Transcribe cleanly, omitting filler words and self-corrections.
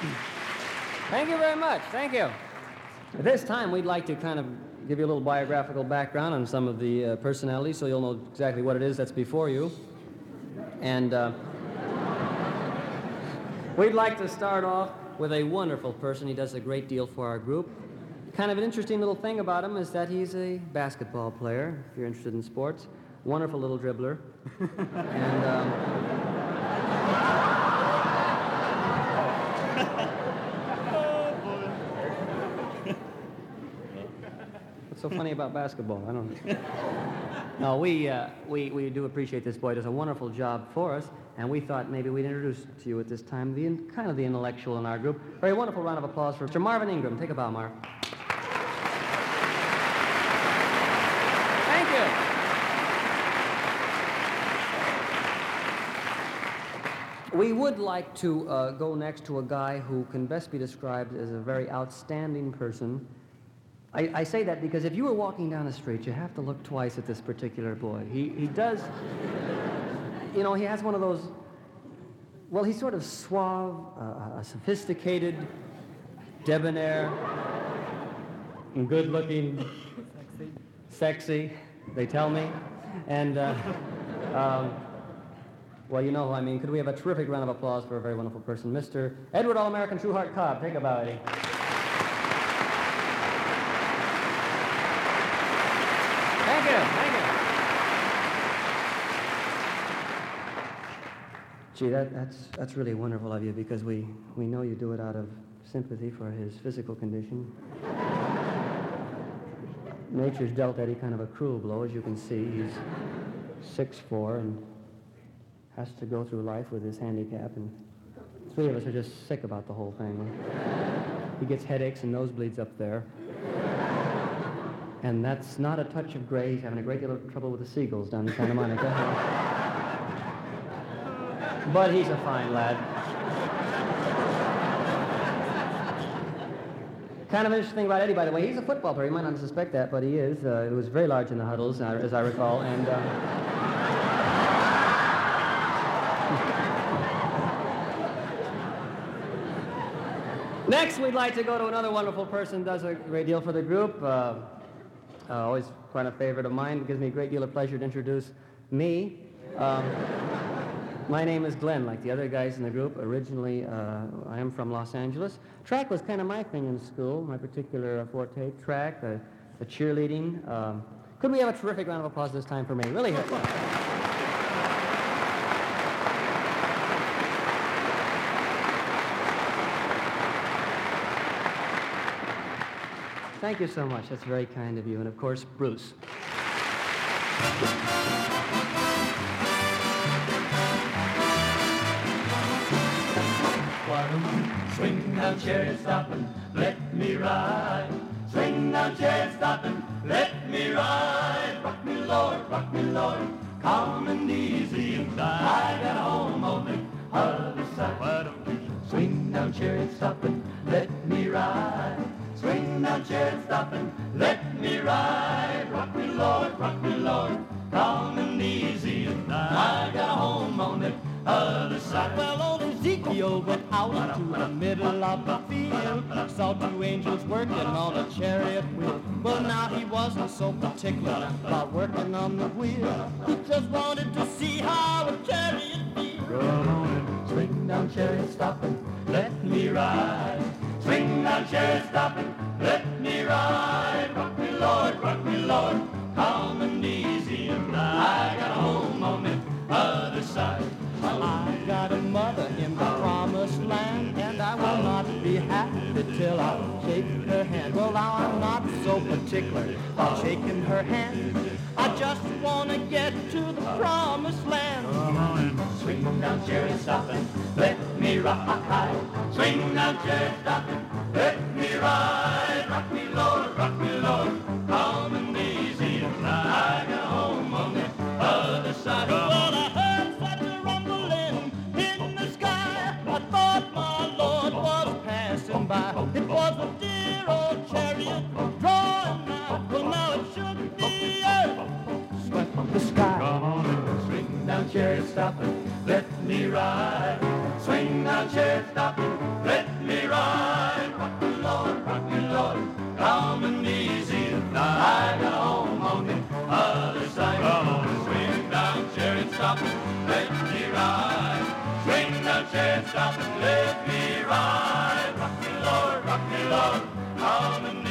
Thank you very much. Thank you. At this time, we'd like to kind of give you a little biographical background on some of the personalities so you'll know exactly what it is that's before you. And we'd like to start off with a wonderful person. He does a great deal for our group. Kind of an interesting little thing about him is that he's a basketball player, if you're interested in sports. Wonderful little dribbler. And what's so funny about basketball? I don't know. No, we do appreciate this boy. Does a wonderful job for us, and we thought maybe we'd introduce to you at this time kind of the intellectual in our group. Very wonderful round of applause for Mr. Marvin Ingram. Take a bow, Marv. Thank you. We would like to go next to a guy who can best be described as a very outstanding person. I say that because if you were walking down the street, you have to look twice at this particular boy. He does, you know, he has one of those, well, he's sort of suave, sophisticated, debonair, and good-looking, sexy, they tell me. And, well, you know who I mean. Could we have a terrific round of applause for a very wonderful person, Mr. Edward All-American Trueheart Cobb. Take a bow, Eddie. Thank you. Gee, that's really wonderful of you because we know you do it out of sympathy for his physical condition. Nature's dealt Eddie kind of a cruel blow, as you can see. He's 6'4" and has to go through life with his handicap, and three of us are just sick about the whole thing. He gets headaches and nosebleeds up there. And that's not a touch of gray. He's having a great deal of trouble with the seagulls down in Santa Monica. But he's a fine lad. Kind of interesting about Eddie, by the way, he's a football player. You might not suspect that, but he is. He was very large in the huddles, as I recall. And next, we'd like to go to another wonderful person who does a great deal for the group. Always quite a favorite of mine. It gives me a great deal of pleasure to introduce me. My name is Glenn, like the other guys in the group. Originally, I am from Los Angeles. Track was kind of my thing in school, my particular forte, track, the cheerleading. Could we have a terrific round of applause this time for me? Really? Thank you so much. That's very kind of you. And, of course, Bruce. Swing down, chariot, stop and let me ride. Swing down, chariot, stop and let me ride. Rock me, Lord, calm and easy and I got a home on the other side. Why don't you swing down, chariot, stop and let me ride. Swing down, chariot, stop and let me ride. Rock me, Lord, calm and easy and I got a home on the other side. Well, old Ezekiel went out to the middle of the field, saw two angels working on a chariot wheel. Well, now he wasn't so particular about working on the wheel. He just wanted to see how a chariot feels. Come on and swing down, chariot, stop and let me ride. Swing down, chariot, stop and let me ride. Rock me, Lord, calm and easy and I got a home on the other side. I got a mother in the promised land, and I will not be happy till I shake her hand. Well, now I'm not so particular about shaking her hand. I just want to get to the promised land. Swing down, chariot, stop and let me ride. Swing down, chariot, stop and let me ride. Rock me, Lord, calm and easy, and I got home on the other side. Well, I heard such a rumbling in the sky. I thought my Lord was passing by. It was a dear old chariot drawing out. Well, now it shook the earth, swept the sky. Come on and swing down, chariot, stop and let me ride. Swing down, chariot, stop and let me stop and let me ride. Rock me, Lord, come and